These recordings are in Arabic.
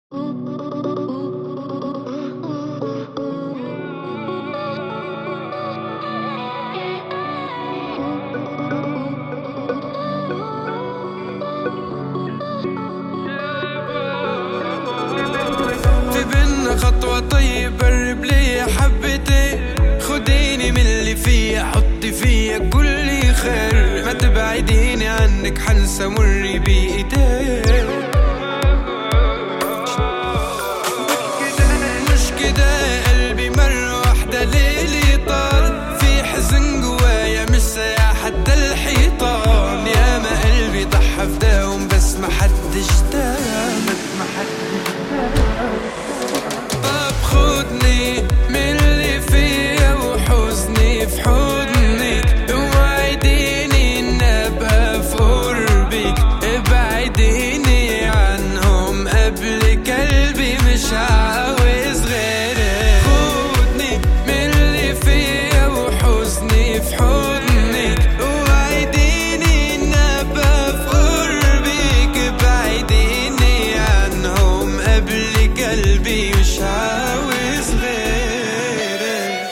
في بينا خطوة طيب قرب لي حبتين، خديني من اللي فيا حطي فيا كل خير، ما تبعديني عنك حنسى مري بإيديك. مش كده قلبي مرة واحدة ليلي طال، في حزن جوايا مش سايع حتى الحيطان، يا ما قلبي ضحى فداهم بس ما حدش دام. طب خدني من اللي فيا وحزني في حضنك، وعديني ان ابقى في قربك، ابعديني عنهم قبلك قلبي مش عاوز غيرك. خدني من اللي فيا وحزني في حضنك، وعديني ان ابقى في قربك، ابعديني عنهم قبلك قلبي مش عاوز غيرك.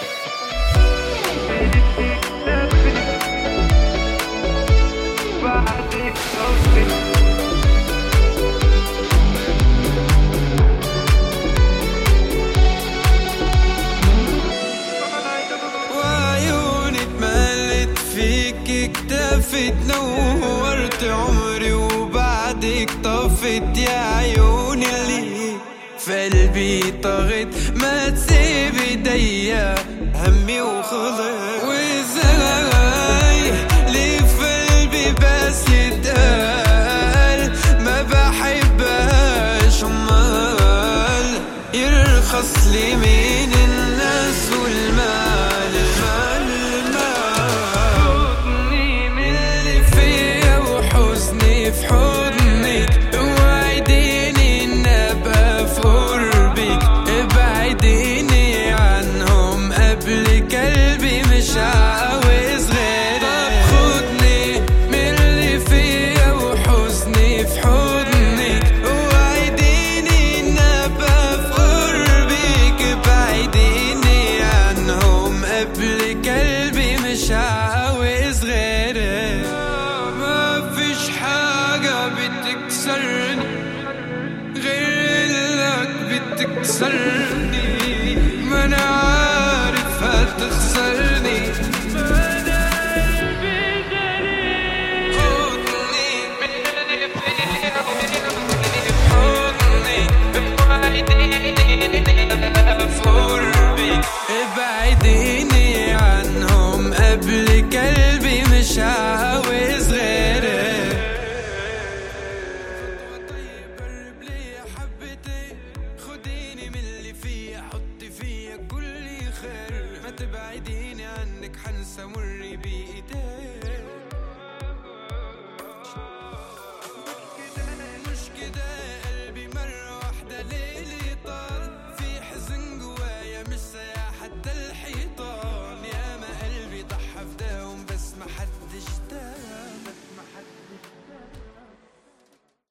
وعيوني اتملت فيك اكتفت، نورت عمري وبعدك طفت، يا عيوني اللي في قلبي طغت، ما تسيب ايديا همي وخلص. وازاي ليه في قلبي بس يتقال ما بحبهاش، امال يرخص لي من الناس والمال، المال المال. خدني من اللي فيا وحزني في حضنك، وعديني ان ابقى في قربك، ابعديني عنهم قبلك قلبي مش عاوز غيرك. طب خدني من اللي فيا وحزني في حضنك، وعديني ان ابقى في قربك، ابعديني عنهم قبلك قلبي مش عاوز غيرك. ما فيش حاجة بتكسرني غير انك بتكسرني، ما انا عارف هتخسرني، ما انا قلبي غريب. خدني من اللي فيا وحضني، وعديني في قربك، ابعديني عنهم قبلك قلبي مش عاوز غيرك. خطوة طيب قرب لي حبتين، خديني من اللي فيا حطي فيا كل خير، ما تبعديني عنك حنسى مري بإيديك.